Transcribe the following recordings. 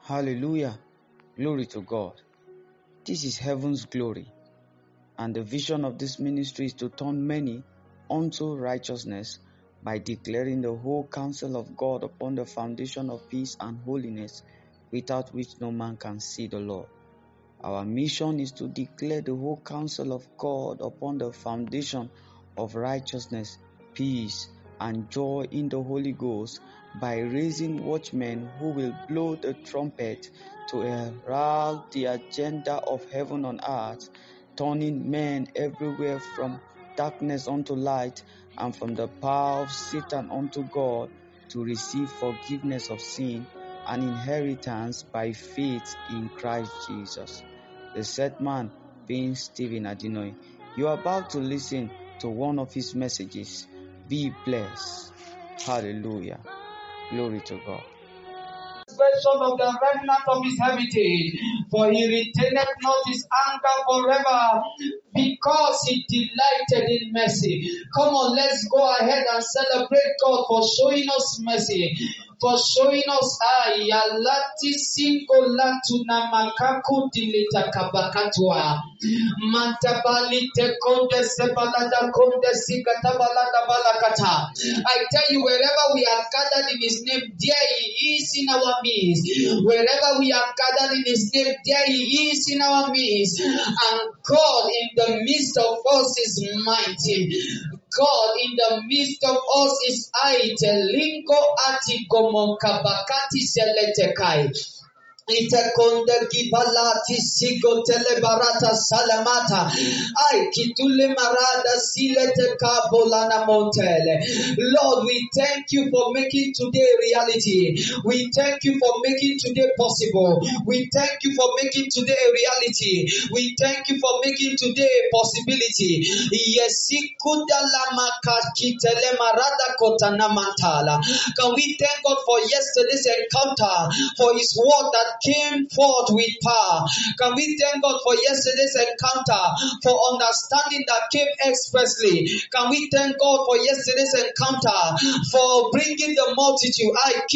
Hallelujah. Glory to God. This is heaven's glory. And the vision of this ministry is to turn many unto righteousness by declaring the whole counsel of God upon the foundation of peace and holiness, without which no man can see the Lord. Our mission is to declare the whole counsel of God upon the foundation of righteousness, peace, and joy in the Holy Ghost by raising watchmen who will blow the trumpet to herald the agenda of heaven on earth, turning men everywhere from darkness unto light and from the power of Satan unto God, to receive forgiveness of sin and inheritance by faith in Christ Jesus. The said man being Stephen Adinoy. You are about to listen to one of his messages. Be blessed. Hallelujah. Glory to God. Version of the remnant of his heritage, for he retaineth not his anger forever, because he delighted in mercy. Come on, let's go ahead and celebrate God for showing us mercy, for showing us ayalati singolatu na makaku dilita kabakatwa mantabali tekonde sebalada konde sikatabalada balakata. I tell you, wherever we are gathered in his name, there he is in our midst. Wherever we are gathered in his name, there he is in our midst. And God in the midst of us is mighty. God in the midst of us is Linko ati gomonkabakati seletekai. Itakonda gibalati sigo telebarata salamata. Ay kitule marada silete kabolana montele. Lord, we thank you for making today reality. We thank you for making today possible. We thank you for making today a reality. We thank you for making today a possibility. Yesikuda lama kitele marada kotana mantala. Can we thank God for yesterday's encounter, for his word that came forth with power? Can we thank God for yesterday's encounter, for understanding that came expressly? Can we thank God for yesterday's encounter, for bringing the multitude?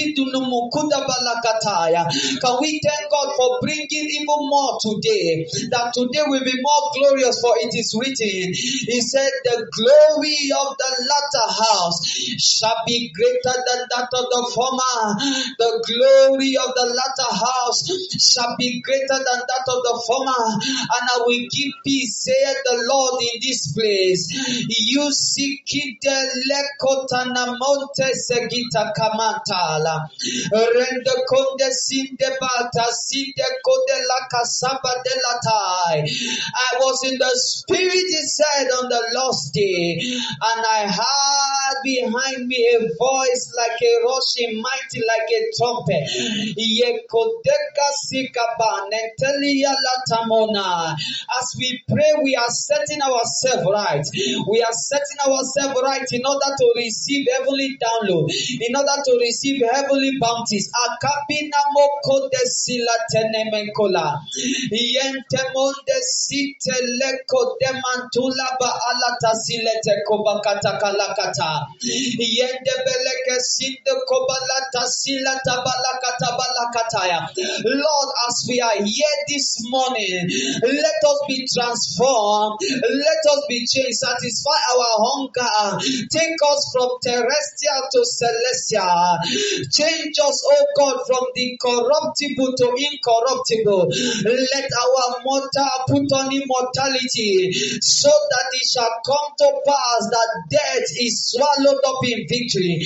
Can we thank God for bringing even more today, that today will be more glorious? For it is written, he said, the glory of the latter house shall be greater than that of the former. The glory of the latter house shall be greater than that of the former, and I will give peace, saith the Lord, in this place. You seek it, lekotana monte segita kamantala. Rende konde sinde bata sinde kode la kasaba de latai. I was in the spirit, he said, on the lost day, and I heard behind me a voice like a rushing, mighty like a trumpet. As we pray, we are setting ourselves right. We are setting ourselves right in order to receive heavenly download, in order to receive heavenly bounties. Akabina mokode sila tenemenkola. Yentemonde site leko demantula ba alata silete kobakata kalakata. Yendebeleke sinde kobalata silata balakata balakataya. Lord, as we are here this morning, let us be transformed. Let us be changed. Satisfy our hunger. Take us from terrestrial to celestial. Change us, oh God, from the corruptible to incorruptible. Let our mortal put on immortality, so that it shall come to pass that death is swallowed up in victory.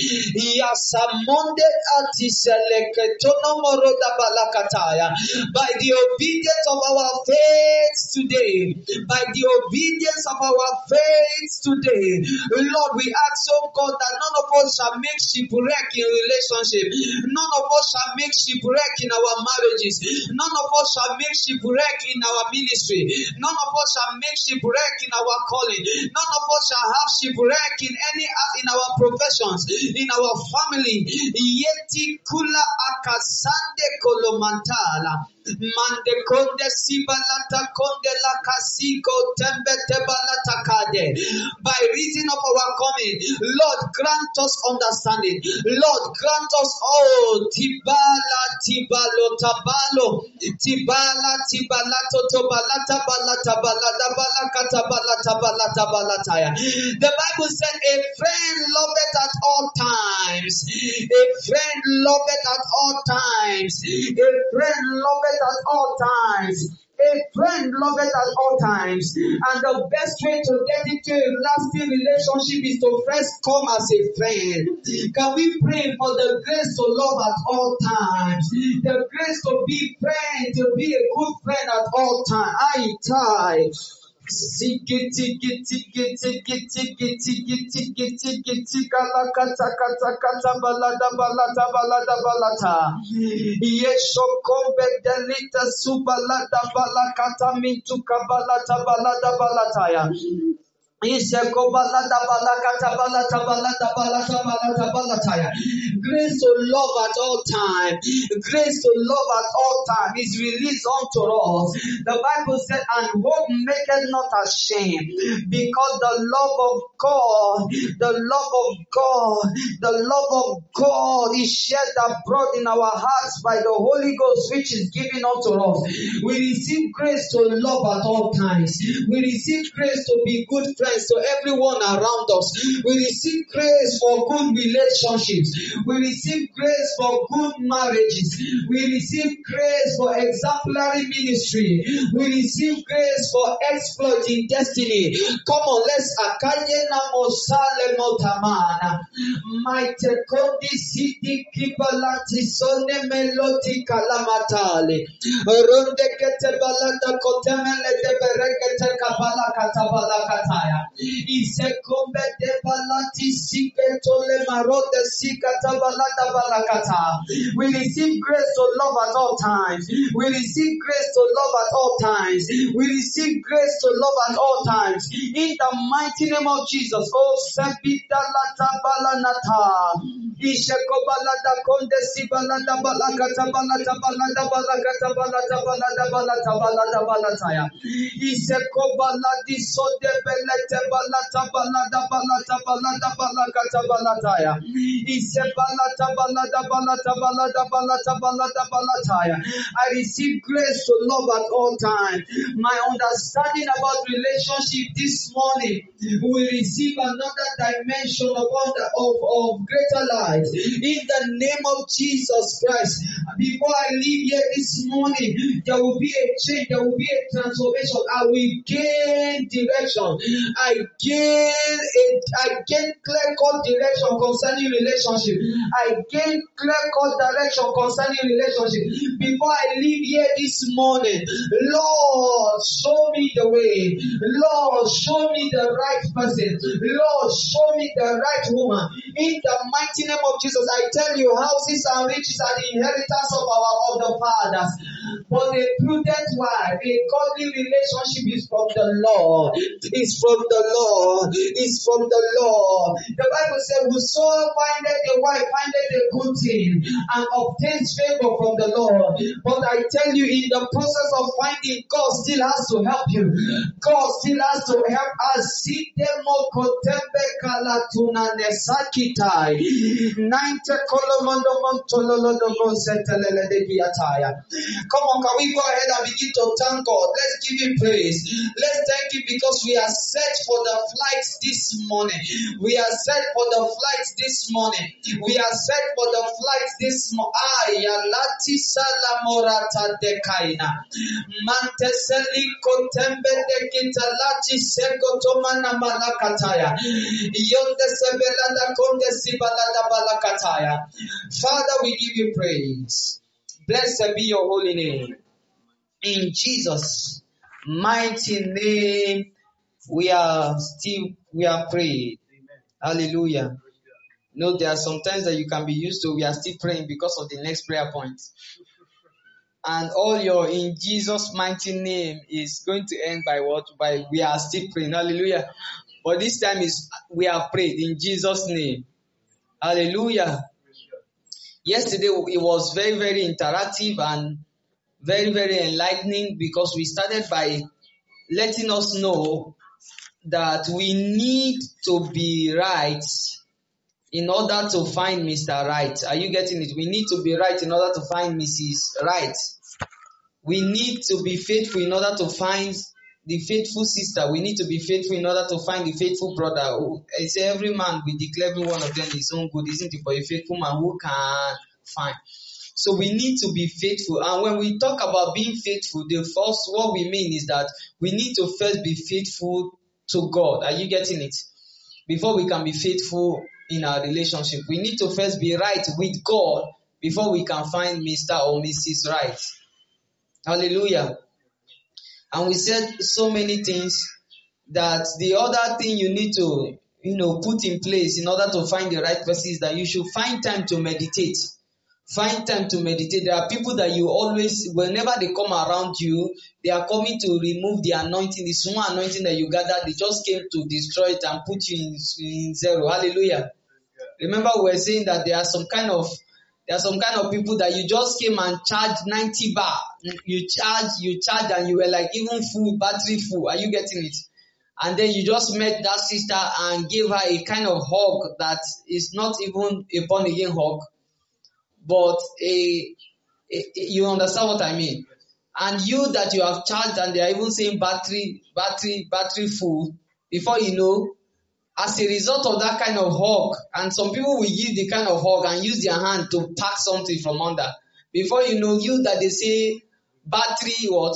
By the obedience of our faith today, by the obedience of our faith today, Lord, we ask, oh God, that none of us shall make shipwreck in relationship. None of us shall make shipwreck in our marriages. None of us shall make shipwreck in our ministry. None of us shall make shipwreck in our calling. None of us shall have shipwreck in our professions, in our family. Yeti kula akasande kolomantala. Mande konde sibalata konde la kasiko tembe tebalata kade. By reason of our coming, Lord, grant us understanding. Lord, grant us all. Tibala, tibalo, tabalo, tibala, tibalato, tobalata, balata, balata, balakata, balata, balata, balataya. The Bible said, a friend loveth at all times. A friend loveth at all times. A friend loveth at all times. A friend loveth at all times. And the best way to get into a lasting relationship is to first come as a friend. Can we pray for the grace to love at all times? The grace to be friend, to be a good friend at all times. I tie. Sigiti giti giti giti giti giti giti giti kala kata kata kata balada balada balada balata. Yesho kombe delita subalada balakata mintu kabalata balada balataya. Grace to love at all time. Grace to love at all time is released unto us. The Bible said, and hope maketh not ashamed, because the love of God, is shed abroad in our hearts by the Holy Ghost, which is given unto us. We receive grace to love at all times. We receive grace to be good friends to everyone around us. We receive grace for good relationships. We receive grace for good marriages. We receive grace for exemplary ministry. We receive grace for exploit in destiny. Come on, let's akayena mosale motamana. Maite kondi sidi kibalati sone meloti kalamatali. Ronde kete balada kotemele de berekete kabala katabala kataya. Isekombe de balati siketole marode sikata balada balakata. We receive grace to love at all times. We receive grace to love at all times. We receive grace to love at all times. In the mighty name of Jesus. Oh, Sabita Lata Balanata. Ishekobalada Konde Sibalada Balakata Balata Balada Balakata Balata Balada Balata Balada Balataya. Isekobaladi Sode Belete Balata Balada Balata Balada Balakata Balataya. Isebalata Balada Balata Balada Balata Balada Balataya. I receive grace to love at all times. My understanding about relationship this morning will receive another dimension of greater life. In the name of Jesus Christ. Before I leave here this morning, there will be a change, there will be a transformation. I will gain direction. I gain clear-cut direction concerning relationship. I gain clear-cut direction concerning relationship. Before I leave here this morning, Lord, show me the way. Lord, show me the right person. Lord, show me the right woman. In the mighty name of Jesus, I tell you, houses and riches are the inheritance of the fathers. But a prudent wife, a godly relationship is from the Lord. It's from the Lord. It's from the Lord. The Bible says, whosoever findeth a wife findeth a good thing and obtains favor from the Lord. But I tell you, in the process of finding, God still has to help you. God still has to help us. Come on, can we go ahead and begin to thank God? Let's give Him praise. Let's thank Him because we are set for the flights this morning. We are set for the flights this morning. We are set for the flights this morning. Ayalati salamorata dekaina. Manteseli kotembe de kitalati sekotomana malakataya. Yonde sebelada konde sibalada balakataya. Father, we give you praise. Blessed be your holy name. In Jesus' mighty name, we are praying. Hallelujah. No, there are some times that you can be used to. We are still praying because of the next prayer point. And all your in Jesus' mighty name is going to end by what? By we are still praying. Hallelujah. But this time is we have prayed in Jesus' name. Hallelujah. Yesterday it was very, very interactive and very, very enlightening, because we started by letting us know that we need to be right in order to find Mr. Right. Are you getting it? We need to be right in order to find Mrs. Right. We need to be faithful in order to find the faithful sister. We need to be faithful in order to find the faithful brother. I say every man, we declare every one of them his own good, isn't it? For a faithful man who can find. So we need to be faithful. And when we talk about being faithful, the first what we mean is that we need to first be faithful to God. Are you getting it? Before we can be faithful in our relationship, we need to first be right with God before we can find Mr. or Mrs. Right. Hallelujah. And we said so many things that the other thing you need to, put in place in order to find the right person is that you should find time to meditate. Find time to meditate. There are people that you always, whenever they come around you, they are coming to remove the anointing, the small anointing that you gathered. They just came to destroy it and put you in zero. Hallelujah. Remember, we were saying that there are some kind of people that you just came and charged 90 bar. You charge, and you were like even full, battery full. Are you getting it? And then you just met that sister and gave her a kind of hug that is not even a born again hug, but you understand what I mean? And you that you have charged and they are even saying battery full, before you know, as a result of that kind of hug, and some people will give the kind of hug and use their hand to pack something from under. Before you know, you that they say battery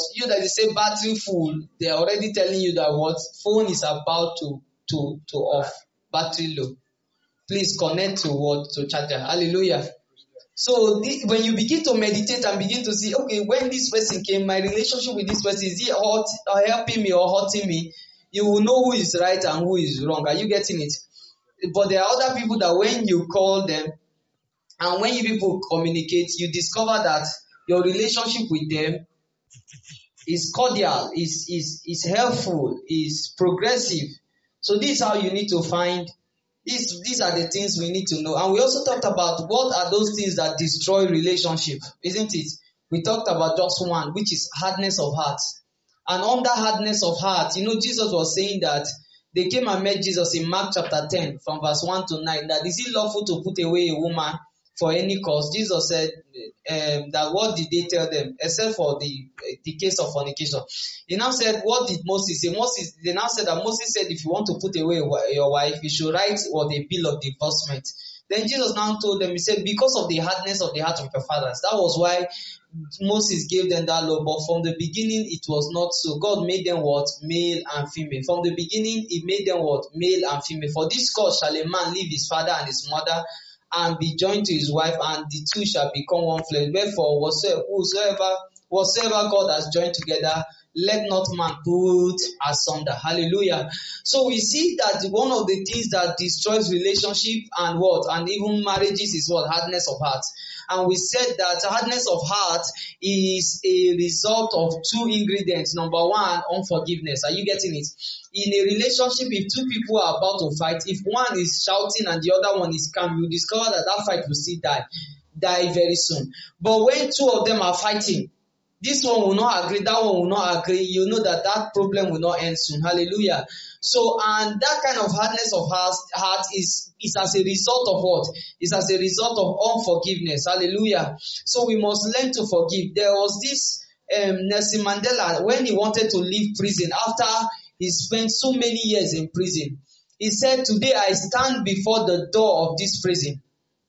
full, they are already telling you that what phone is about to off, battery low. Please connect to charger. Hallelujah. So when you begin to meditate and begin to see, okay, when this person came, my relationship with this person, is he helping me or hurting me? You will know who is right and who is wrong. Are you getting it? But there are other people that when you call them and when you people communicate, you discover that your relationship with them is cordial, is helpful, is progressive. So this is how you need to find. These are the things we need to know. And we also talked about what are those things that destroy relationship, isn't it? We talked about just one, which is hardness of heart. And under hardness of heart, Jesus was saying that they came and met Jesus in Mark chapter 10 from verse 1 to 9, that is it lawful to put away a woman for any cause? Jesus said that what did they tell them? Except for the case of fornication. He now said, what did Moses say? They now said that Moses said if you want to put away your wife, you should write a bill of divorcement. Then Jesus now told them, he said, because of the hardness of the heart of your fathers. That was why Moses gave them that law, but from the beginning it was not so. God made them what? Male and female. From the beginning he made them what? Male and female. For this cause shall a man leave his father and his mother and be joined to his wife, and the two shall become one flesh. Wherefore whatsoever God has joined together, let not man put asunder. Hallelujah. So we see that one of the things that destroys relationship and even marriages is hardness of heart. And we said that hardness of heart is a result of two ingredients. Number one, unforgiveness. Are you getting it? In a relationship, if two people are about to fight, if one is shouting and the other one is calm, you discover that fight will still die very soon. But when two of them are fighting, this one will not agree, that one will not agree, you know that problem will not end soon. Hallelujah. So, and that kind of hardness of heart is as a result of what? It's as a result of unforgiveness. Hallelujah. So we must learn to forgive. There was this Nelson Mandela, when he wanted to leave prison, after he spent so many years in prison, he said, today I stand before the door of this prison.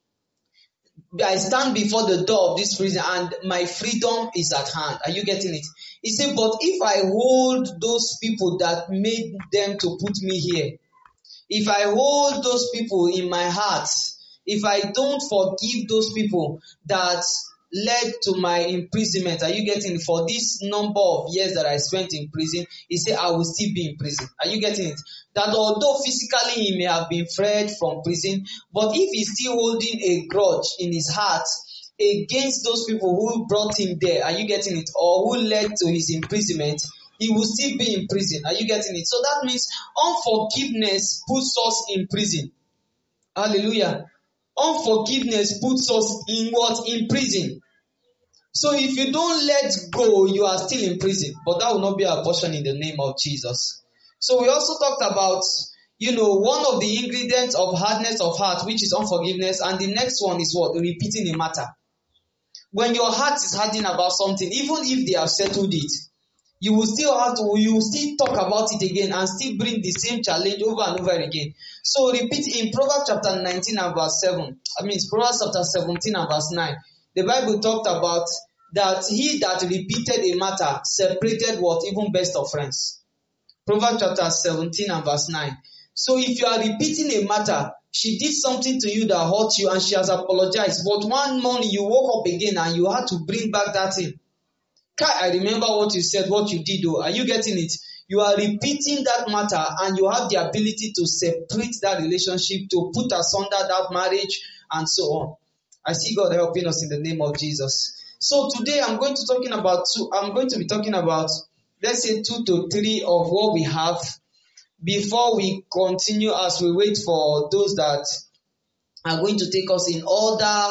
I stand before the door of this prison and my freedom is at hand. Are you getting it? He said, but if I hold those people that made them to put me here, if I hold those people in my heart, if I don't forgive those people that led to my imprisonment, are you getting it? For this number of years that I spent in prison, he said, I will still be in prison. Are you getting it? That although physically he may have been freed from prison, but if he's still holding a grudge in his heart against those people who brought him there, are you getting it? Or who led to his imprisonment, he will still be in prison. Are you getting it? So that means unforgiveness puts us in prison. Hallelujah. Unforgiveness puts us in what? In prison. So if you don't let go, you are still in prison. But that will not be our portion in the name of Jesus. So we also talked about, one of the ingredients of hardness of heart, which is unforgiveness. And the next one is what? Repeating a matter. When your heart is hardened about something, even if they have settled it, you will still talk about it again and still bring the same challenge over and over again. So repeat in Proverbs chapter 19 and verse 7. Proverbs chapter 17 and verse 9. The Bible talked about that he that repeated a matter separated what? Even best of friends. Proverbs chapter 17 and verse 9. So if you are repeating a matter, she did something to you that hurt you and she has apologized. But one morning you woke up again and you had to bring back that thing. I remember what you said, what you did. Are you getting it? You are repeating that matter and you have the ability to separate that relationship, to put asunder that marriage and so on. I see God helping us in the name of Jesus. So today I'm going to be talking about, let's say 2 to 3 of what we have before we continue as we wait for those that are going to take us in order,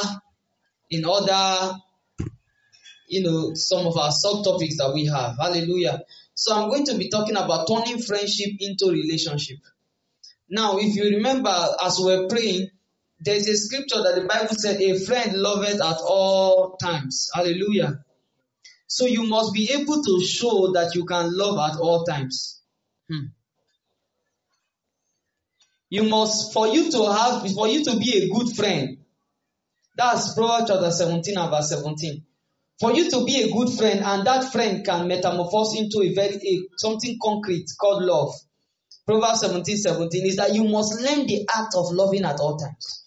some of our subtopics that we have. Hallelujah. So I'm going to be talking about turning friendship into relationship. Now, if you remember, as we're praying, there's a scripture that the Bible said, a friend loveth at all times. Hallelujah. So you must be able to show that you can love at all times. For you to be a good friend, that's Proverbs chapter 17 and verse 17. For you to be a good friend, and that friend can metamorphose into something concrete called love. Proverbs 17:17 is that you must learn the art of loving at all times.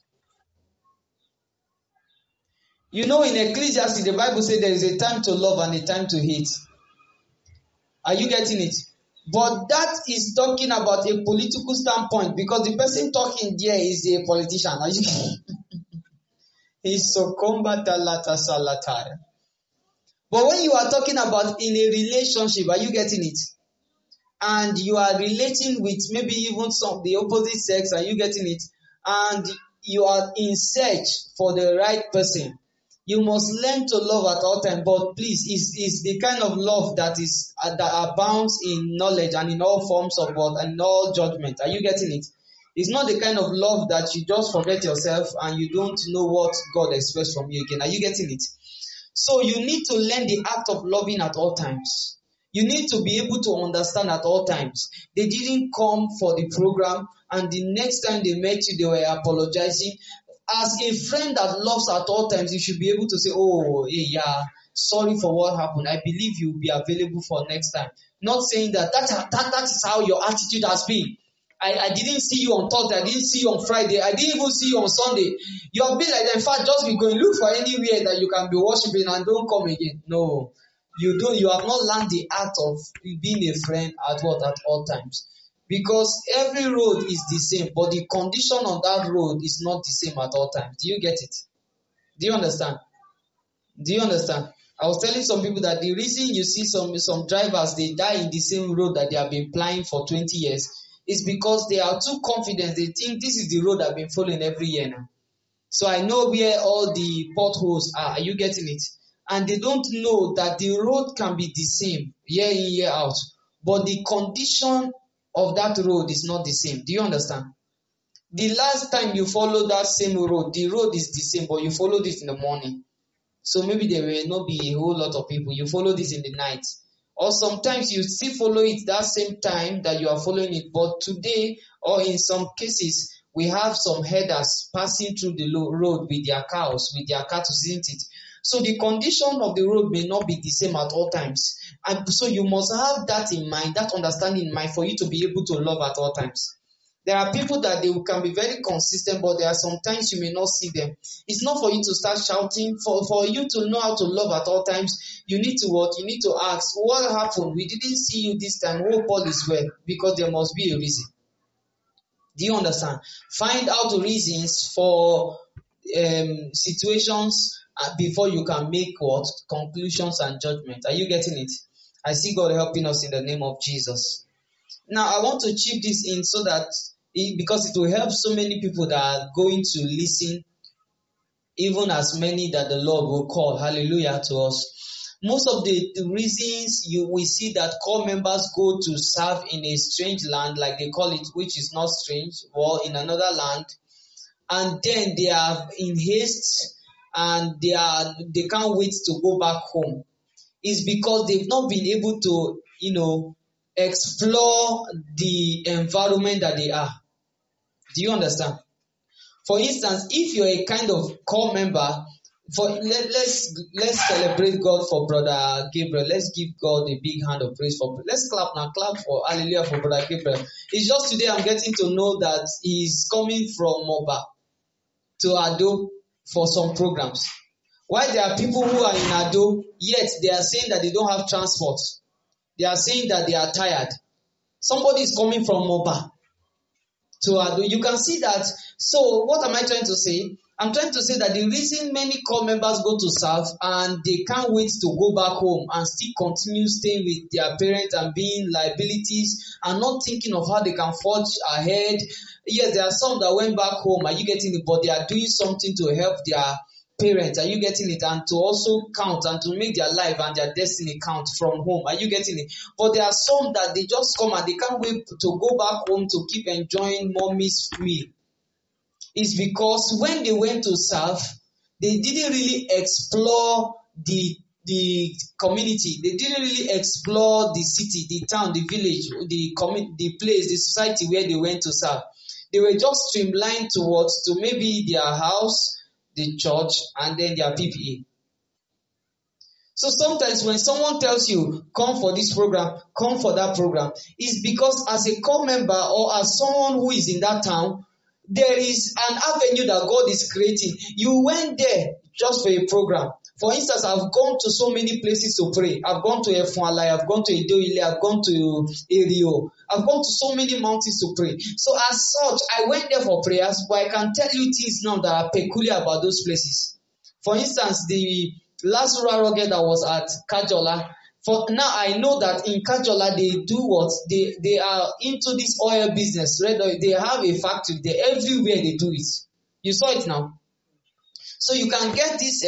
In Ecclesiastes, the Bible says there is a time to love and a time to hate. Are you getting it? But that is talking about a political standpoint, because the person talking there is a politician. Are you getting it? He's so combatalata salataya. But when you are talking about in a relationship, are you getting it? And you are relating with maybe even the opposite sex, are you getting it? And you are in search for the right person. You must learn to love at all times. But please, it's the kind of love that abounds in knowledge and in all forms of God and in all judgment. Are you getting it? It's not the kind of love that you just forget yourself and you don't know what God expects from you again. Are you getting it? So you need to learn the act of loving at all times. You need to be able to understand at all times. They didn't come for the program, and the next time they met you, they were apologizing. As a friend that loves at all times, you should be able to say, oh, hey, yeah, sorry for what happened. I believe you'll be available for next time. Not saying that is how your attitude has been. I didn't see you on Thursday. I didn't see you on Friday. I didn't even see you on Sunday. You have been like that. In fact, just be going, look for anywhere that you can be worshiping and don't come again. No, you don't. You have not learned the art of being a friend at all times. Because every road is the same, but the condition on that road is not the same at all times. Do you get it? Do you understand? I was telling some people that the reason you see some drivers, they die in the same road that they have been plying for 20 years is because they are too confident. They think this is the road I've been following every year now. So I know where all the potholes are. Are you getting it? And they don't know that the road can be the same year in, year out. But the condition of that road is not the same. Do you understand? The last time you followed that same road, the road is the same, but you followed it in the morning. So maybe there will not be a whole lot of people. You follow this in the night. Or sometimes you still follow it that same time that you are following it. But today, or in some cases, we have some herders passing through the road with their cows, with their cattle, isn't it? So the condition of the road may not be the same at all times. And so you must have that in mind, that understanding in mind for you to be able to love at all times. There are people that they can be very consistent, but there are sometimes you may not see them. It's not for you to start shouting. For you to know how to love at all times, you need to what? You need to ask, what happened? We didn't see you this time. Hope all is well, because there must be a reason. Do you understand? Find out the reasons for situations before you can make what? Conclusions and judgment. Are you getting it? I see God helping us in the name of Jesus. Now, I want to chip this in so that because it will help so many people that are going to listen even as many that the Lord will call. Hallelujah to us. Most of the reasons we see that core members go to serve in a strange land, like they call it, which is not strange, or in another land, and then they are in haste and they can't wait to go back home, is because they've not been able to, explore the environment that they are. Do you understand? For instance, if you're a kind of core member, let's celebrate God for Brother Gabriel. Let's give God a big hand of praise for. Let's clap now, clap for hallelujah for Brother Gabriel. It's just today I'm getting to know that he's coming from Moba to Ado for some programs. Why there are people who are in Ado, yet they are saying that they don't have transport. They are saying that they are tired. Somebody is coming from Moba to Ado. You can see that. So what am I trying to say? I'm trying to say that the reason many core members go to serve and they can't wait to go back home and still continue staying with their parents and being liabilities and not thinking of how they can forge ahead. Yes, there are some that went back home. Are you getting it? But they are doing something to help their parents. Are you getting it? And to also count and to make their life and their destiny count from home. Are you getting it? But there are some that they just come and they can't wait to go back home to keep enjoying mommy's meal. It's because when they went to serve, they didn't really explore the community. They didn't really explore the city, the town, the village, the place, the society where they went to serve. They were just streamlined to maybe their house, the church, and then their PPA. So sometimes when someone tells you, come for this program, come for that program, it's because as a core member or as someone who is in that town, there is an avenue that God is creating. You went there just for a program. For instance, I've gone to so many places to pray. I've gone to Efualai, I've gone to Edoile, I've gone to Erio. I've gone to so many mountains to pray. So as such, I went there for prayers, but I can tell you things now that are peculiar about those places. For instance, the last rural rugged that was at Kajola, for now I know that in Kajola they do what? They are into this oil business. Red oil. They have a factory there. Everywhere they do it. You saw it now. So you can get this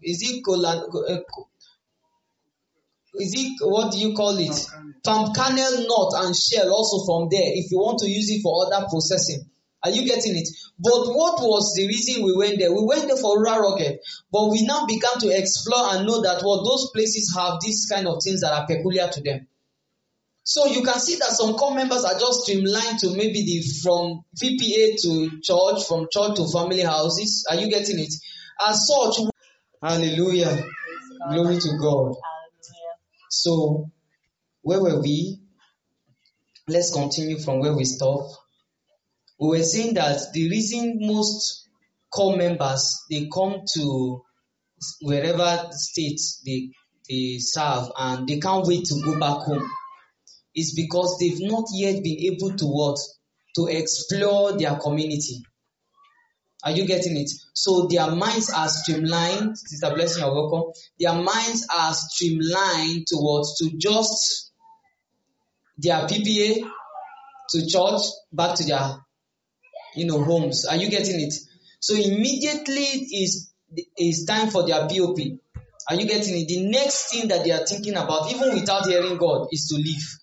what do you call it? Palm kernel nut and shell also from there if you want to use it for other processing. Are you getting it? But what was the reason we went there? We went there for rural rocket, but we now began to explore and know that those places have these kind of things that are peculiar to them. So you can see that some core members are just streamlined to maybe from PPA to church, from church to family houses. Are you getting it? As such, hallelujah, glory to God. So where were we? Let's continue from where we stopped. We were saying that the reason most core members, they come to wherever state they serve and they can't wait to go back home is because they've not yet been able to explore their community. Are you getting it? So their minds are streamlined. Sister Blessing, you're welcome. Their minds are streamlined to just their PPA, to church, back to their homes. Are you getting it? So immediately is time for their POP. Are you getting it? The next thing that they are thinking about, even without hearing God, is to leave.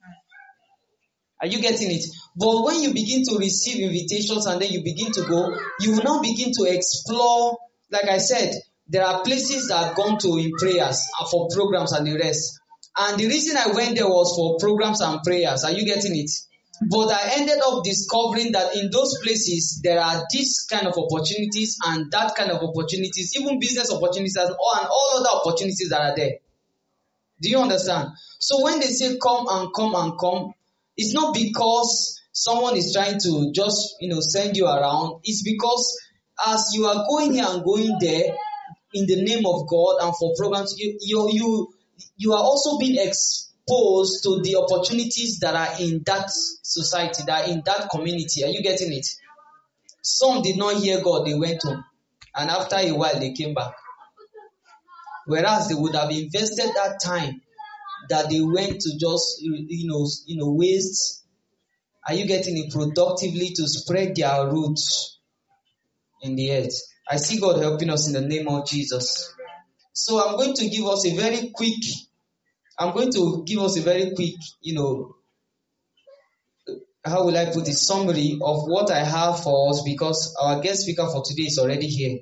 Are you getting it? But when you begin to receive invitations and then you begin to go, you will now begin to explore. Like I said, there are places that I've gone to in prayers and for programs and the rest. And the reason I went there was for programs and prayers. Are you getting it? But I ended up discovering that in those places, there are this kind of opportunities and that kind of opportunities, even business opportunities and all other opportunities that are there. Do you understand? So when they say come and come and come, it's not because someone is trying to just, send you around. It's because as you are going here and going there in the name of God and for programs, you are also being exposed to the opportunities that are in that society, that are in that community. Are you getting it? Some did not hear God, they went home. And after a while, they came back. Whereas they would have invested that time that they went to just, waste. Are you getting it? Productively to spread their roots in the earth. I see God helping us in the name of Jesus. So I'm going to give us a very quick, how will I put it, summary of what I have for us, because our guest speaker for today is already here.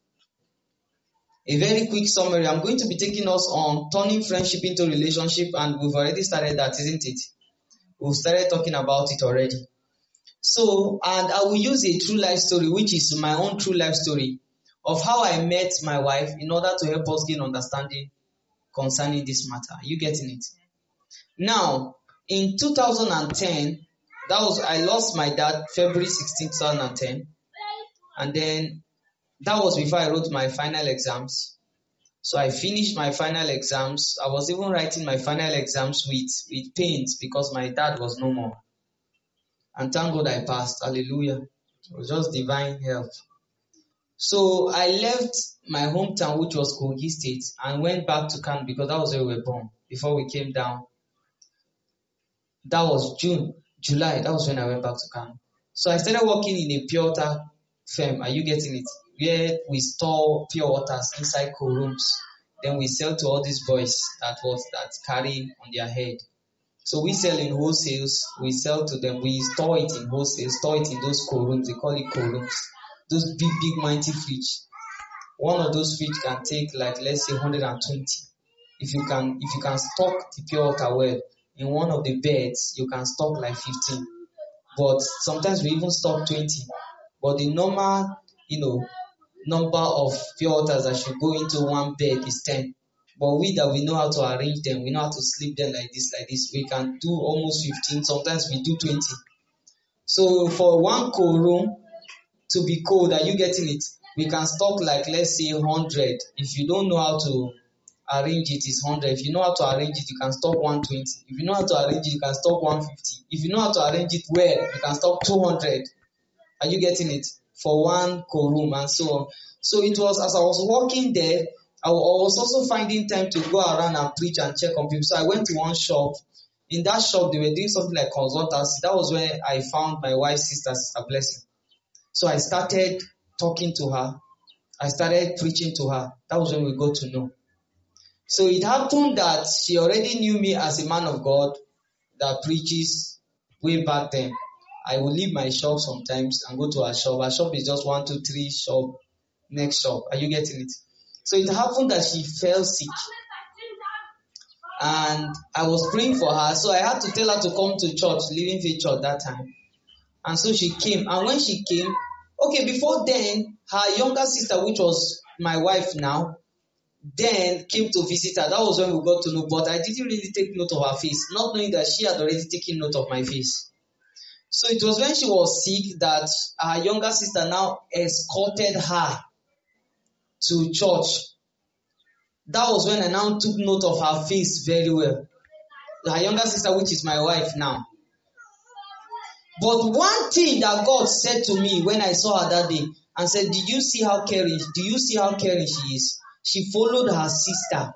A very quick summary. I'm going to be taking us on turning friendship into relationship, and we've already started that, isn't it? We've started talking about it already. So, and I will use a true life story, which is my own true life story, of how I met my wife in order to help us gain understanding concerning this matter. Are you getting it? Now, in 2010, I lost my dad February 16, 2010, and then that was before I wrote my final exams. So I finished my final exams. I was even writing my final exams with pains because my dad was no more. And thank God I passed. Hallelujah. It was just divine help. So I left my hometown, which was Kogi State, and went back to Kano because that was where we were born before we came down. That was July. That was when I went back to Kano. So I started working in a pure water firm. Are you getting it? Where we store pure waters inside cool rooms. Then we sell to all these boys that carry on their head. So we sell in wholesales. We sell to them. We store it in wholesale. Store it in those cool rooms. They call it cool rooms. Those big, mighty fridge. One of those fridge can take let's say 120. If you can stock the pure water well, in one of the beds, you can stock 15. But sometimes we even stock 20. But the normal, number of pure waters that should go into one bed is 10. But we know how to arrange them, we know how to sleep them like this, we can do almost 15. Sometimes we do 20. So for one cold room to be cold, are you getting it? We can stock let's say 100. If you don't know how to arrange it, it's 100. If you know how to arrange it, you can stock 120. If you know how to arrange it, you can stock 150. If you know how to arrange it well, you can stock 200. Are you getting it? For one co-room and so on. So it was, as I was working there, I was also finding time to go around and preach and check on people. So I went to one shop. In that shop, they were doing something like consultancy. That was when I found my wife's sister, Sister Blessing. So I started talking to her. I started preaching to her. That was when we got to know. So it happened that she already knew me as a man of God that preaches way back then. I will leave my shop sometimes and go to her shop. Her shop is just 1, 2, 3 shop, next shop. Are you getting it? So it happened that she fell sick. And I was praying for her. So I had to tell her to come to church, Living Faith Church that time. And so she came. And when she came, before then, her younger sister, which was my wife now, then came to visit her. That was when we got to know. But I didn't really take note of her face, not knowing that she had already taken note of my face. So it was when she was sick that her younger sister now escorted her to church. That was when I now took note of her face very well. Her younger sister, which is my wife now. But one thing that God said to me when I saw her that day and said, do you see how caring she is? She followed her sister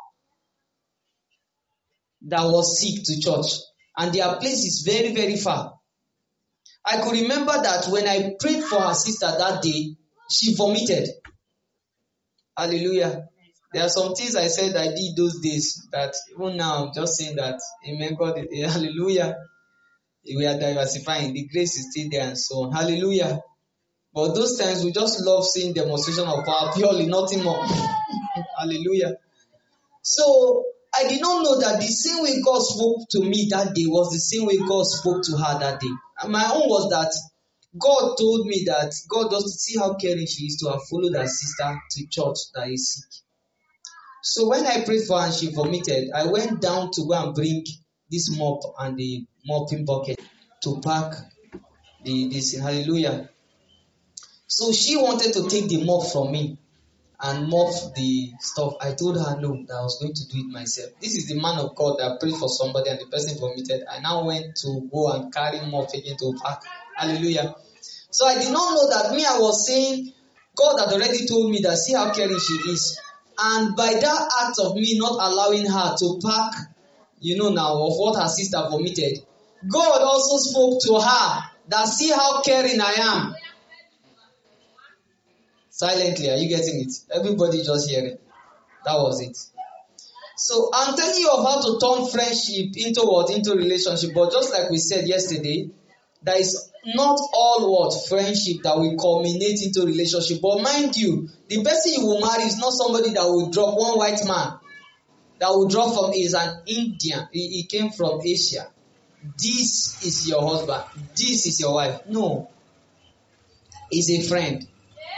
that was sick to church. And their place is very, very far. I could remember that when I prayed for her sister that day, she vomited. Hallelujah. There are some things I said I did those days that even now I'm just saying that. Amen. God, hallelujah. We are diversifying. The grace is still there and so on. Hallelujah. But those times we just love seeing demonstration of power purely, nothing more. Hallelujah. So I did not know that the same way God spoke to me that day was the same way God spoke to her that day. And my own was that God told me that God doesn't see how caring she is to have followed her sister to church that is sick. So when I prayed for her and she vomited, I went down to go and bring this mop and the mopping bucket to pack this. Hallelujah. So she wanted to take the mop from me and mop the stuff. I told her no, that I was going to do it myself. This is the man of God that prayed for somebody and the person vomited. I now went to go and carry mop again to pack. Hallelujah. So I did not know that I was saying, God had already told me that see how caring she is. And by that act of me not allowing her to pack, now of what her sister vomited, God also spoke to her that see how caring I am. Silently, are you getting it? Everybody just hearing. That was it. So I'm telling you of how to turn friendship into what? Into relationship. But just like we said yesterday, there is not all what? Friendship that will culminate into relationship. But mind you, the person you will marry is not somebody that will drop. One white man that will drop from is an Indian. He came from Asia. This is your husband. This is your wife. No. He's a friend.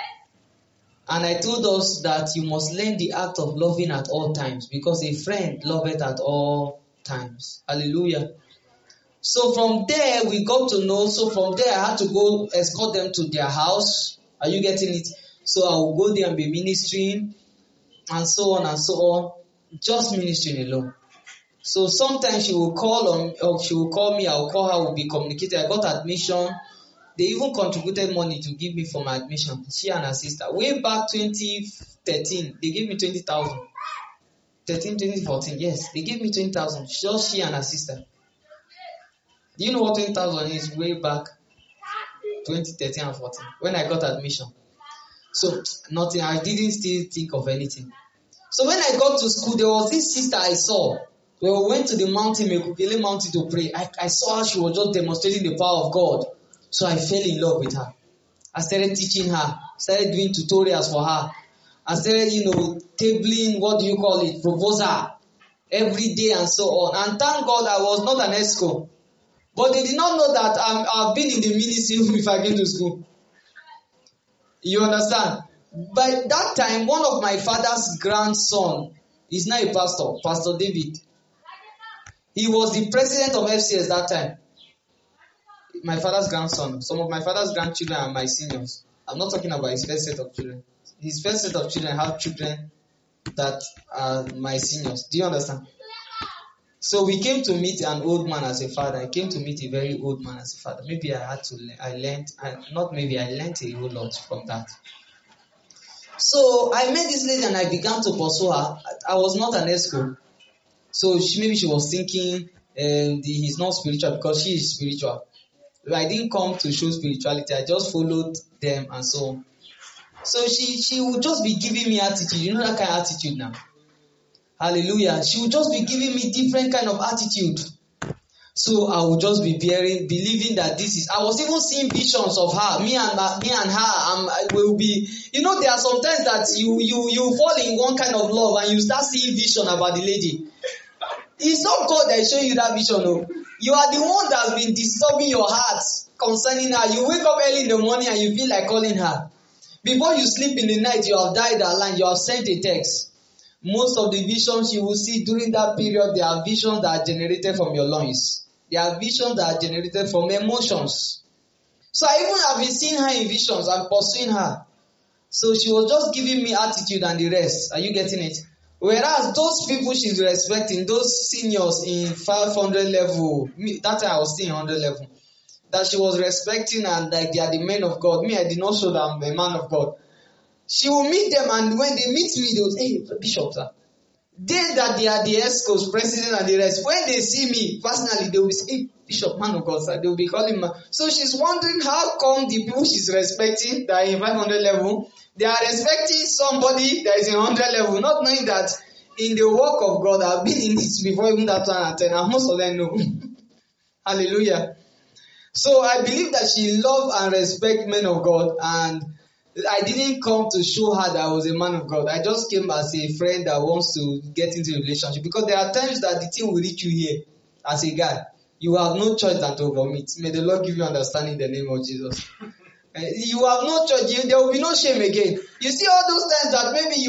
And I told us that you must learn the act of loving at all times, because a friend loveth at all times. Hallelujah. So from there, we got to know. So from there, I had to go escort them to their house. Are you getting it? So I will go there and be ministering and so on and so on. Just ministering alone. So sometimes she will call on, or she will call me, I will call her, we'll be communicating. I got admission. They even contributed money to give me for my admission. She and her sister. Way back 2013, they gave me 20,000. 2014, yes. They gave me 20,000. Just she and her sister. Do you know what 20,000 is way back 2013 and 14? When I got admission. So, nothing. I didn't still think of anything. So when I got to school, there was this sister I saw. When we went to the mountain, Mekupele mountain, to pray. I saw her. She was just demonstrating the power of God. So I fell in love with her. I started teaching her, started doing tutorials for her. I started, tabling, proposal every day and so on. And thank God I was not an ESCO. But they did not know that I've been in the ministry if I came to school. You understand? By that time, one of my father's grandson is now a pastor, Pastor David. He was the president of FCS that time. My father's grandson. Some of my father's grandchildren are my seniors. I'm not talking about his first set of children. His first set of children have children that are my seniors. Do you understand? So we came to meet an old man as a father. I came to meet a very old man as a father. Maybe I learned a whole lot from that. So I met this lady and I began to pursue her. I was not an ESCO. So maybe she was thinking he's not spiritual because she is spiritual. I didn't come to show spirituality. I just followed them and so on. So she would just be giving me attitude. You know that kind of attitude now. Hallelujah. She would just be giving me different kind of attitude. So I would just be believing that this is. I was even seeing visions of her. Me and her. Will be. There are sometimes that you fall in one kind of love and you start seeing vision about the lady. It's not God that is showing you that vision, no. You are the one that has been disturbing your heart concerning her. You wake up early in the morning and you feel like calling her. Before you sleep in the night, you have dialed her line, you have sent a text. Most of the visions you will see during that period, they are visions that are generated from your loins. They are visions that are generated from emotions. So I even have been seeing her in visions and pursuing her. So she was just giving me attitude and the rest. Are you getting it? Whereas those people she's respecting, those seniors in 500 level, that time I was still in 100 level, that she was respecting and like they are the men of God. Me, I did not show that I'm a man of God. She will meet them and when they meet me, they will say, hey, Bishop, sir. They that they are the ESCOs, president and the rest, when they see me personally, they will say, hey, Bishop, man of God, sir. They will be calling me. So she's wondering how come the people she's respecting that are in 500 level, they are respecting somebody that is in 100 level, not knowing that in the work of God, I've been in it before even that 110, and most of them know. Hallelujah. So I believe that she loved and respect men of God, and I didn't come to show her that I was a man of God. I just came as a friend that wants to get into a relationship, because there are times that the thing will reach you here as a guy. You have no choice than to vomit. May the Lord give you understanding in the name of Jesus. You have no choice. There will be no shame again. You see all those times that maybe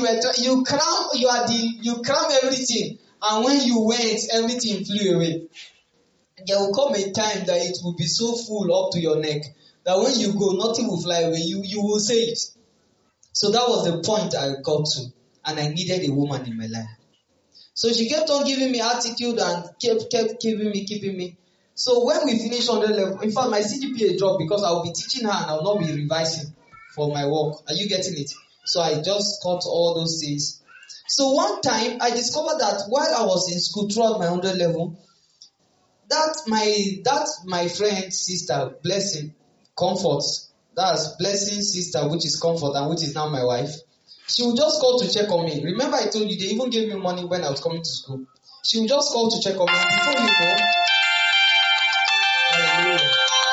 you cram everything, and when you went, everything flew away. There will come a time that it will be so full up to your neck that when you go, nothing will fly away. You will say it. So that was the point I got to, and I needed a woman in my life. So she kept on giving me attitude and kept keeping me. So when we finished 100 level, in fact, my CGPA dropped because I will be teaching her and I will not be revising for my work. Are you getting it? So I just cut all those things. So one time, I discovered that while I was in school throughout my 100 level, that my friend, sister, Blessing, Comforts, that's Blessing's sister, which is Comfort and which is now my wife, she would just call to check on me. Remember I told you they even gave me money when I was coming to school. She would just call to check on me. Before you know, hallelujah.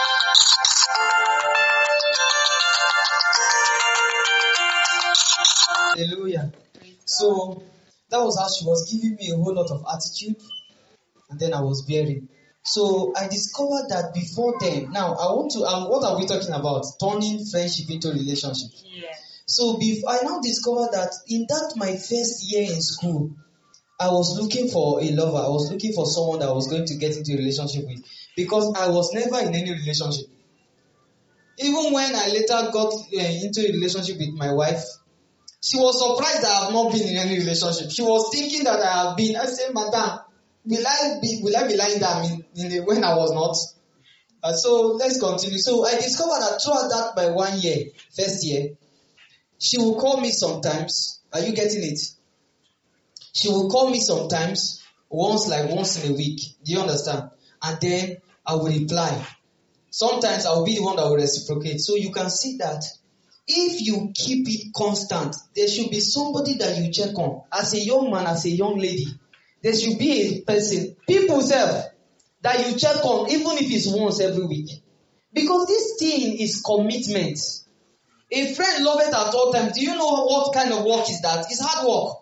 Hallelujah. So that was how she was giving me a whole lot of attitude, and then I was bearing. So I discovered that before then, now I want to, what are we talking about? Turning friendship into relationship. Yeah. So I now discovered that in that my first year in school, I was looking for a lover. I was looking for someone that I was going to get into a relationship with, because I was never in any relationship. Even when I later got into a relationship with my wife, she was surprised that I have not been in any relationship. She was thinking that I have been. I said, Madam, will I be lying down when I was not? So let's continue. So I discovered that throughout that my 1 year, first year, she will call me sometimes. Are you getting it? She will call me sometimes, once in a week. Do you understand? And then I will reply. Sometimes I will be the one that will reciprocate. So you can see that if you keep it constant, there should be somebody that you check on. As a young man, as a young lady, there should be a person, people self, that you check on, even if it's once every week. Because this thing is commitment. A friend loveth at all times. Do you know what kind of work is that? It's hard work.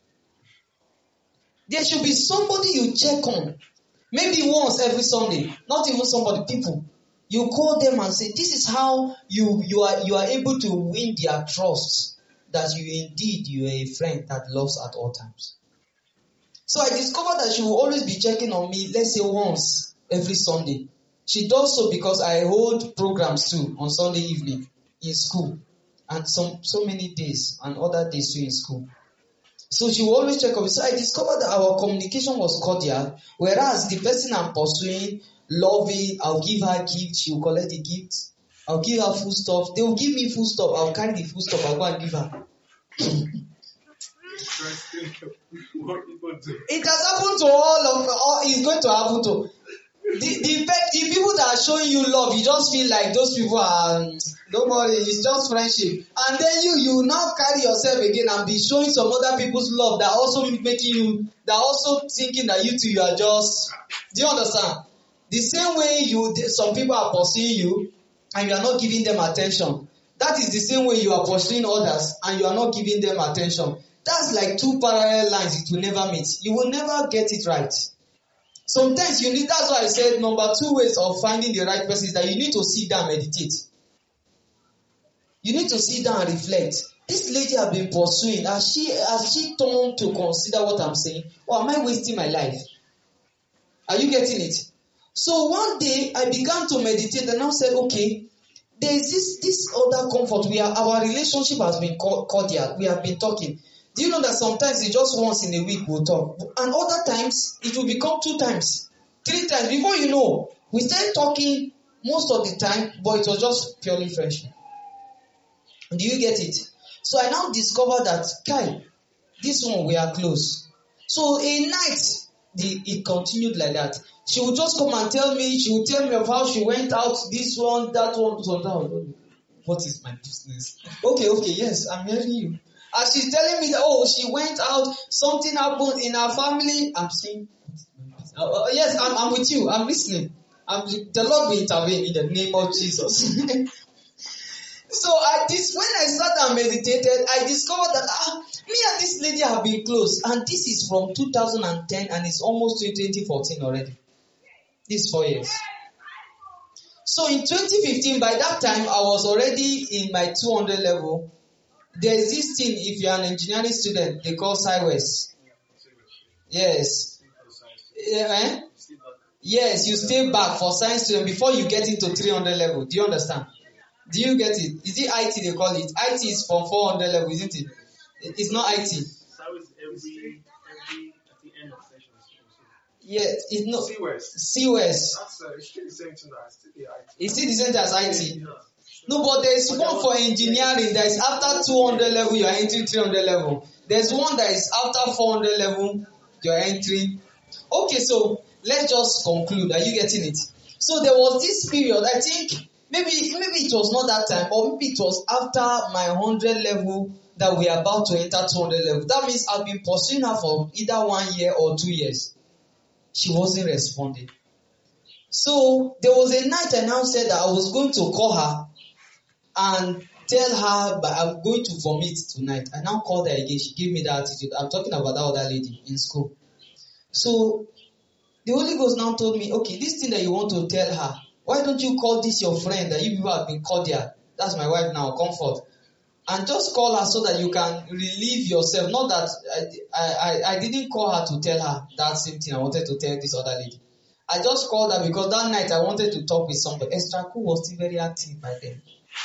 There should be somebody you check on. Maybe once every Sunday. Not even somebody, people. You call them and say, this is how you are able to win their trust, that you are a friend that loves at all times. So I discovered that she will always be checking on me, let's say once every Sunday. She does so because I hold programs too on Sunday evening in school, and so many days and other days too in school. So she will always check on me. So I discovered that our communication was cordial, whereas the person I'm pursuing, loving, I'll give her gift, she will collect the gift. I'll give her food stuff. They will give me food stuff. I'll carry the food stuff. I'll go and give her. It has happened to all. It's going to happen to the people that are showing you love. You just feel like those people are. Don't worry, it's just friendship. And then you now carry yourself again and be showing some other people's love that also making you. That also thinking that you two you are just. Do you understand? The same way some people are pursuing you and you are not giving them attention. That is the same way you are pursuing others and you are not giving them attention. That's like two parallel lines. It will never meet. You will never get it right. Sometimes you need, that's why I said number 2 ways of finding the right person is that you need to sit down and meditate. You need to sit down and reflect. This lady I've been pursuing, has she turned to consider what I'm saying? Or am I wasting my life? Are you getting it? So one day I began to meditate and I said, okay, there is this other comfort. Our relationship has been cordial. We have been talking. Do you know that sometimes it's just once in a week we'll talk, and other times it will become 2 times, 3 times. Before you know, we start talking most of the time, but it was just purely friendship. Do you get it? So I now discovered that, Kai, this one we are close. So a night it continued like that. She would just come and tell me. She would tell me of how she went out. This one, that one, that. What is my business? Okay, yes, I'm hearing you. As she's telling me that, she went out, something happened in her family. I'm saying, yes, I'm with you. I'm listening. The Lord will intervene in the name of Jesus. So when I sat and meditated, I discovered that me and this lady have been close, and this is from 2010, and it's almost 2014 already. This 4 years. So in 2015, by that time, I was already in my 200 level. There's this thing, if you're an engineering student, they call SciWest. Yes. Yes, you stay back for science student before you get into 300 level. Do you understand? Do you get it? Is it IT they call it? IT is from 400 level, isn't it? It's not IT. SciWest every at the end of sessions. Yeah, it's not. CWest. That's still the same thing as IT. It's still the same as IT. Yeah. No, but there's one for engineering that is after 200 level, you are entering 300 level. There's one that is after 400 level, you are entering. Okay, so let's just conclude. Are you getting it? So there was this period, I think maybe it was not that time, or maybe it was after my 100 level that we are about to enter 200 level. That means I've been pursuing her for either 1 year or 2 years. She wasn't responding. So there was a night I now said that I was going to call her and tell her, but I'm going to vomit tonight. I now called her again. She gave me that attitude. I'm talking about that other lady in school. So the Holy Ghost now told me, okay, this thing that you want to tell her, why don't you call this your friend that you people have been cordial? That's my wife now, Comfort. And just call her so that you can relieve yourself. Not that I didn't call her to tell her that same thing I wanted to tell this other lady. I just called her because that night I wanted to talk with somebody. Extra Cool was still very active by then.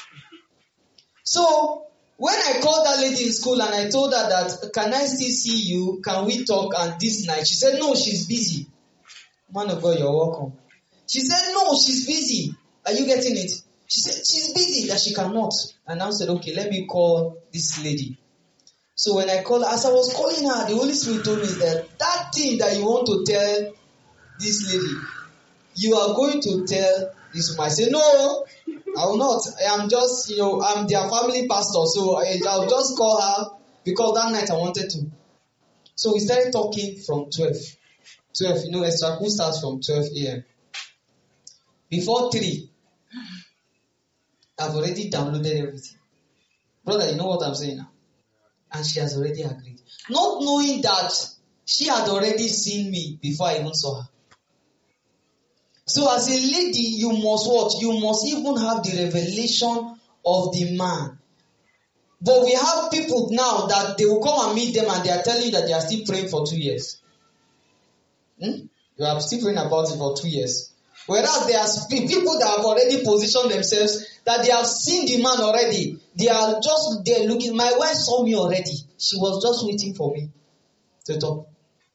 So when I called that lady in school and I told her that, can I still see you? Can we talk? And this night, she said, no, she's busy. Man of God, you're welcome. She said, no, she's busy. Are you getting it? She said, she's busy, that she cannot. And I said, okay, let me call this lady. So when I called her, as I was calling her, the Holy Spirit told me that thing that you want to tell this lady, you are going to tell this woman. I said, no, I will not. I am just, I'm their family pastor. So I'll just call her because that night I wanted to. So we started talking from 12. 12, Extra Cool starts from 12 a.m. Before 3, I've already downloaded everything. Brother, you know what I'm saying now? And she has already agreed. Not knowing that she had already seen me before I even saw her. So as a lady, you must what? You must even have the revelation of the man. But we have people now that they will come and meet them and they are telling you that they are still praying for 2 years. You are still praying about it for 2 years. Whereas there are people that have already positioned themselves, that they have seen the man already. They are just there looking. My wife saw me already. She was just waiting for me to talk.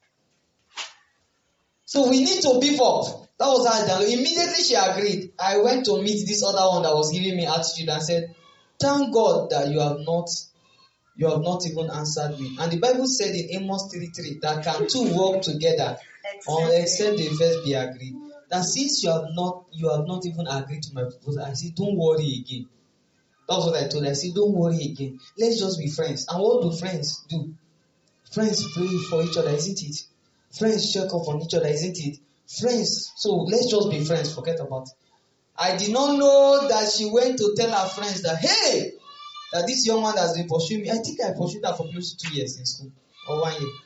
So we need to beef up. That was how I done. Immediately she agreed. I went to meet this other one that was giving me attitude and said, thank God that you have not even answered me. And the Bible said in Amos 3:3 that can two work together except they first be agreed. That since you have not even agreed to my proposal, I said, don't worry again. That's what I told her. I said, don't worry again. Let's just be friends. And what do friends do? Friends pray for each other, isn't it? Friends check up on each other, isn't it? Friends. So let's just be friends. Forget about it. I did not know that she went to tell her friends that, hey, that this young man has been pursuing me. I think I pursued her for close to 2 years in school. Or 1 year.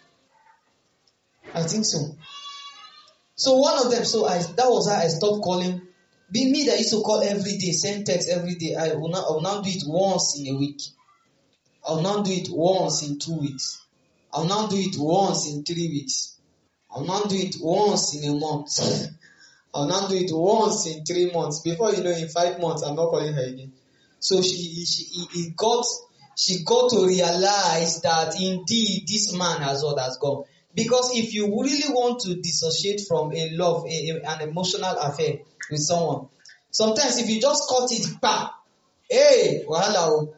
I think so. So one of them, that was how I stopped calling. Be me that used to call every day, send text every day. I will now do it once in a week. I will now do it once in 2 weeks. I will now do it once in 3 weeks. I will now do it once in a month. I will now do it once in 3 months. Before you know, in 5 months, I'm not calling her again. So she got to realize that indeed this man has gone. Because if you really want to dissociate from a love, an emotional affair with someone, sometimes if you just cut it, bam, hey, wahala,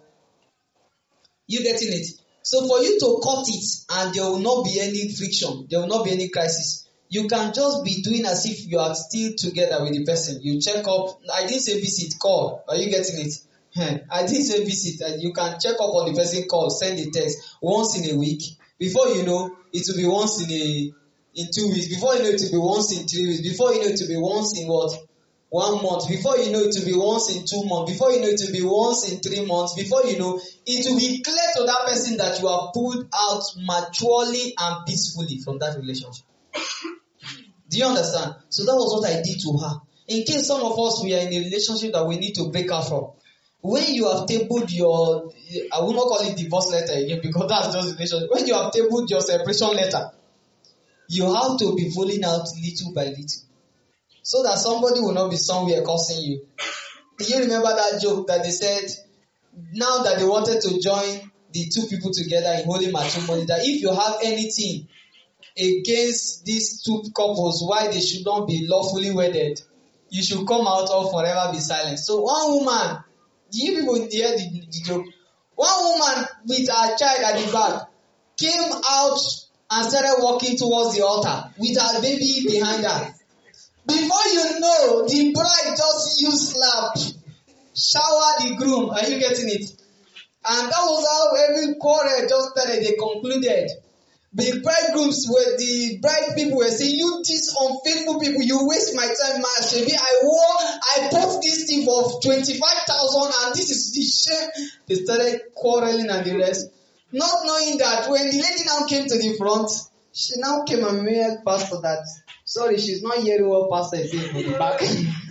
you getting it? So for you to cut it and there will not be any friction, there will not be any crisis, you can just be doing as if you are still together with the person. You check up. I didn't say visit, call. Are you getting it? I didn't say visit. You can check up on the person, call, send a text once in a week. Before you know, it will be once in 2 weeks. Before you know, it will be once in 3 weeks. Before you know, it will be once in 1 month. Before you know, it will be once in 2 months. Before you know, it will be once in 3 months. Before you know, it will be clear to that person that you have pulled out maturely and peacefully from that relationship. Do you understand? So that was what I did to her. In case some of us, we are in a relationship that we need to break out from. When you have tabled your, I will not call it divorce letter again because that's just relationship. When you have tabled your separation letter, you have to be falling out little by little. So that somebody will not be somewhere cursing you. Do you remember that joke that they said, now that they wanted to join the two people together in holy matrimony, that if you have anything against these two couples, why they should not be lawfully wedded, you should come out or forever be silent. So one woman, do you people hear the joke? One woman with her child at the back came out and started walking towards the altar with her baby behind her. Before you know, the bride just used slap. shower the groom. Are you getting it? And that was how every quarrel just started. They concluded. The bride people were saying, "You these unfaithful people, you waste my time, man. Shebi, I bought this thing for 25,000, and this is the shame." They started quarreling and the rest, not knowing that when the lady now came to the front, she now came and made pastor that, sorry, she's not hearing what pastor is saying from the back.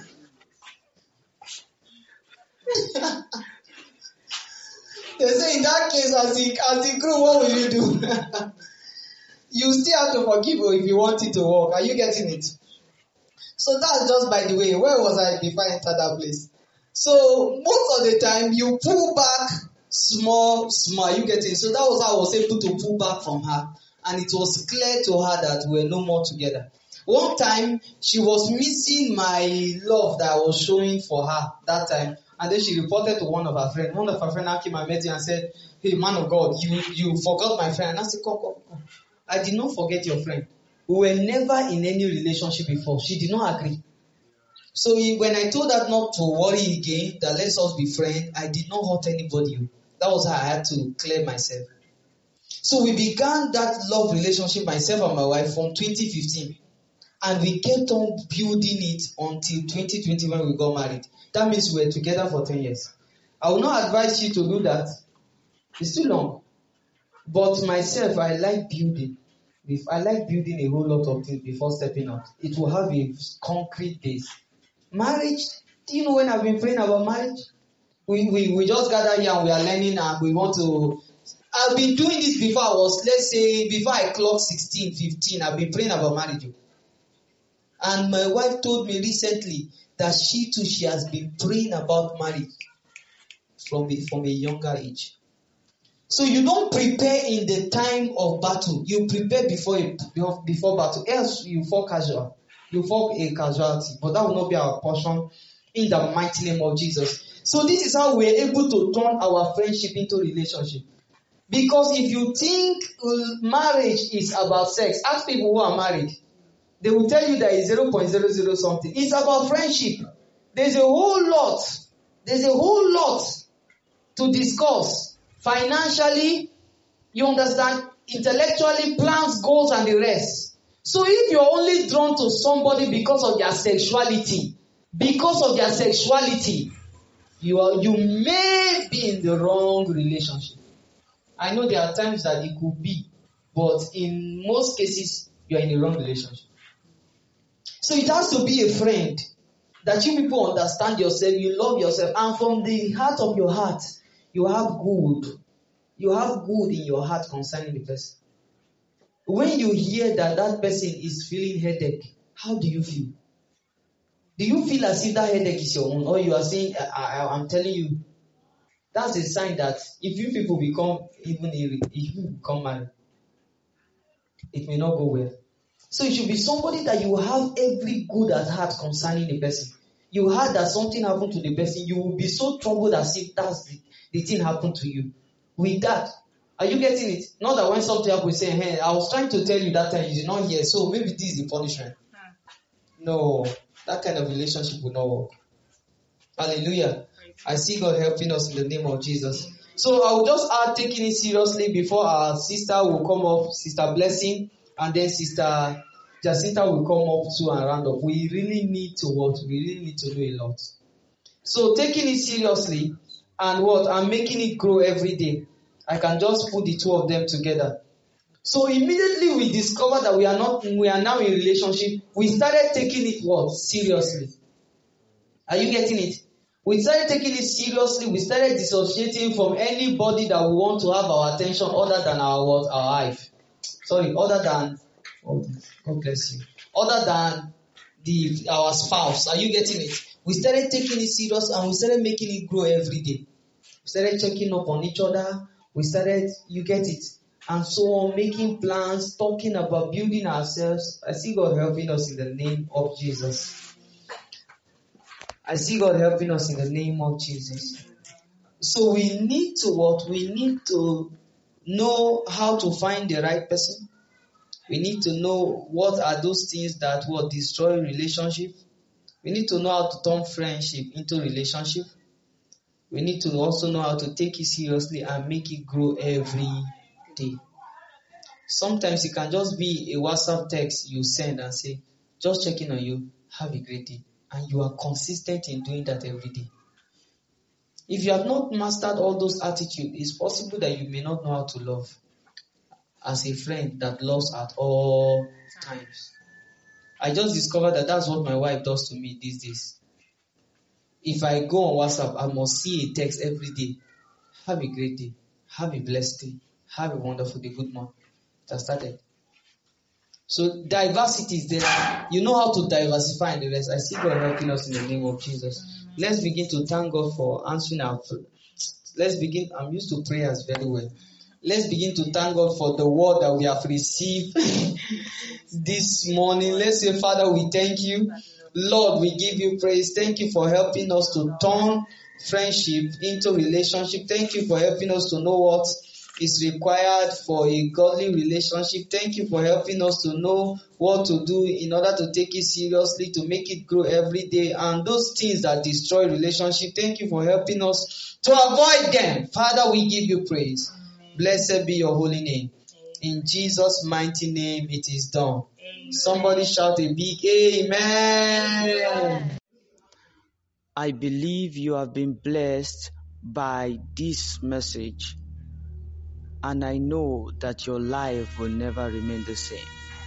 They say in that case, as the groom, what will you do? You still have to forgive her if you want it to work. Are you getting it? So that's just by the way. Where was I before I entered that place? So most of the time you pull back small. You get it? So that was how I was able to pull back from her. And it was clear to her that we were no more together. One time she was missing my love that I was showing for her that time. And then she reported to one of her friends. One of her friends now came and met her and said, "Hey, man of God, you forgot my friend." And I said, come. I did not forget your friend. We were never in any relationship before. She did not agree. So when I told her not to worry again, that let's us be friends, I did not hurt anybody. That was how I had to clear myself. So we began that love relationship, myself and my wife, from 2015. And we kept on building it until 2020 when we got married. That means we were together for 10 years. I will not advise you to do that. It's too long. But myself, I like building. I like building a whole lot of things before stepping out. It will have a concrete base. Marriage, do you know when I've been praying about marriage? We just gather here and we are learning and we want to. I've been doing this before before I clocked 16, 15, I've been praying about marriage. And my wife told me recently that she has been praying about marriage from a younger age. So you don't prepare in the time of battle. You prepare before battle. Else you fall casual. You fall a casualty. But that will not be our portion in the mighty name of Jesus. So this is how we are able to turn our friendship into relationship. Because if you think marriage is about sex, ask people who are married. They will tell you that it's 0.00 something. It's about friendship. There's a whole lot to discuss. Financially, you understand, intellectually, plans, goals, and the rest. So if you're only drawn to somebody because of their sexuality, you may be in the wrong relationship. I know there are times that it could be, but in most cases, you're in the wrong relationship. So it has to be a friend that you people understand yourself, you love yourself, and from the heart of your heart, you have good. You have good in your heart concerning the person. When you hear that person is feeling headache, how do you feel? Do you feel as if that headache is your own? Or you are saying, I'm telling you, that's a sign that if you people become married, it may not go well. So it should be somebody that you have every good at heart concerning the person. You heard that something happened to the person, you will be so troubled as if that's the thing happened to you. With that, are you getting it? Not that when something happens, say, "Hey, I was trying to tell you that time, you did not hear, so maybe this is the punishment." No, that kind of relationship will not work. Hallelujah. I see God helping us in the name of Jesus. So I will just add taking it seriously before our sister will come up, Sister Blessing, and then Sister Jacinta will come up too and round up. We really need to what? We really need to do a lot. So taking it seriously and making it grow every day. I can just put the two of them together. So immediately we discovered that we are now in relationship. We started taking it seriously. Are you getting it? We started taking it seriously. We started dissociating from anybody that we want to have our attention other than our wife. Other than God bless you. Other than our spouse. Are you getting it? We started taking it serious and we started making it grow every day. We started checking up on each other. We started, you get it, and so on, making plans, talking about building ourselves. I see God helping us in the name of Jesus. I see God helping us in the name of Jesus. So we need to what? We need to know how to find the right person. We need to know what are those things that destroy relationship. We need to know how to turn friendship into relationship. We need to also know how to take it seriously and make it grow every day. Sometimes it can just be a WhatsApp text you send and say, just checking on you, have a great day. And you are consistent in doing that every day. If you have not mastered all those attitudes, it's possible that you may not know how to love as a friend that loves at all times. I just discovered that that's what my wife does to me these days. If I go on WhatsApp, I must see a text every day. Have a great day. Have a blessed day. Have a wonderful day. Good morning. It has started. So diversity is there. You know how to diversify in the rest. I see God helping us in the name of Jesus. Let's begin to thank God for answering our prayer. Let's begin. I'm used to prayers very well. Let's begin to thank God for the word that we have received this morning. Let's say, Father, we thank you. Lord, we give you praise. Thank you for helping us to turn friendship into relationship. Thank you for helping us to know what is required for a godly relationship. Thank you for helping us to know what to do in order to take it seriously, to make it grow every day. And those things that destroy relationship, thank you for helping us to avoid them. Father, we give you praise. Blessed be your holy name. In Jesus' mighty name it is done. Somebody shout a big amen. I believe you have been blessed by this message, and I know that your life will never remain the same.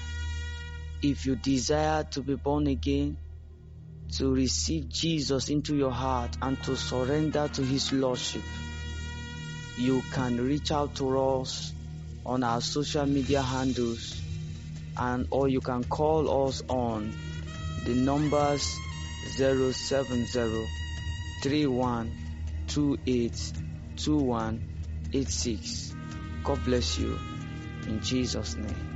If you desire to be born again, to receive Jesus into your heart and to surrender to His Lordship, you can reach out to us on our social media handles, or you can call us on the numbers 070-3128-2186. God bless you in Jesus' name.